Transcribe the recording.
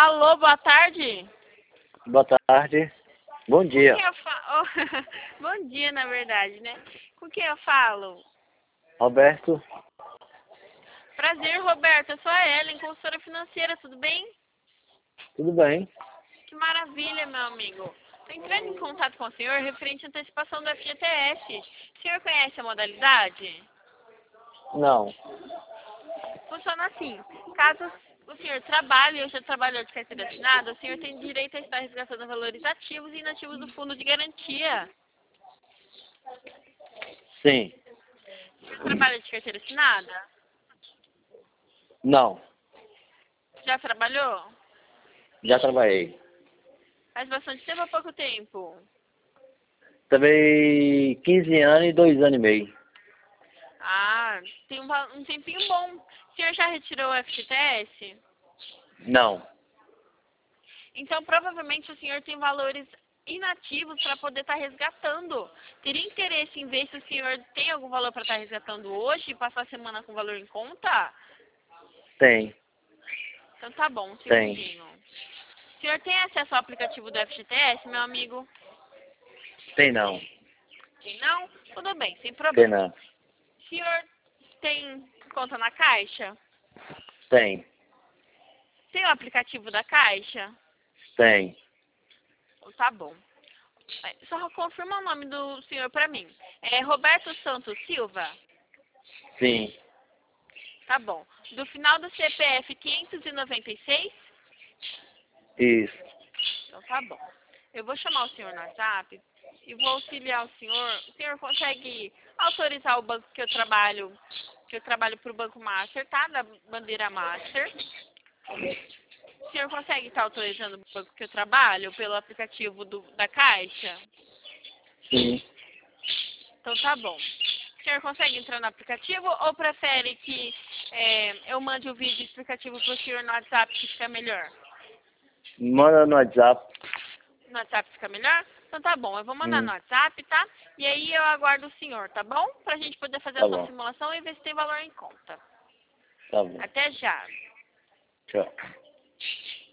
Alô, boa tarde. Boa tarde. Bom dia. Com quem eu falo? Bom dia, na verdade, né? Com quem eu falo? Roberto. Prazer, Roberto. Eu sou a Ellen, consultora financeira, tudo bem? Tudo bem? Que maravilha, meu amigo. Estou entrando em contato com o senhor referente à antecipação do FGTS. O senhor conhece a modalidade? Não. Funciona assim. Caso o senhor trabalhe ou já trabalhou de carteira assinada, o senhor tem direito a estar resgatando valores ativos e inativos do fundo de garantia. Sim. O senhor trabalha de carteira assinada? Não. Já trabalhou? Já trabalhei. Faz bastante tempo ou pouco tempo? Trabalhei 15 anos e 2 anos e meio. Ah, tem um tempinho bom. O senhor já retirou o FGTS? Não. Então, provavelmente, o senhor tem valores inativos para poder estar resgatando. Teria interesse em ver se o senhor tem algum valor para estar resgatando hoje e passar a semana com valor em conta? Tem. Então, tá bom, um Tem. segundinho. O senhor tem acesso ao aplicativo do FGTS, meu amigo? Tem não. Tem não? Tudo bem, sem Tem problema. não. O senhor tem conta na Caixa? Tem. Tem o aplicativo da Caixa? Tem. Então, tá bom. Só confirma o nome do senhor para mim. É Roberto Santos Silva? Sim. Tá bom. Do final do CPF 596? Isso. Então tá bom. Eu vou chamar o senhor no WhatsApp e vou auxiliar o senhor. O senhor consegue autorizar o banco que eu trabalho para o Banco Master, tá? Da bandeira Master. O senhor consegue estar autorizando o banco que eu trabalho pelo aplicativo da Caixa? Sim. Então tá bom. O senhor consegue entrar no aplicativo ou prefere que eu mande o vídeo explicativo para o senhor no WhatsApp que fica melhor? Manda no WhatsApp. No WhatsApp fica melhor? Então tá bom, eu vou mandar no WhatsApp, tá? E aí eu aguardo o senhor, tá bom? Pra gente poder fazer a Tá sua bom. simulação e ver se tem valor em conta. Tá bom. Até já. Tchau.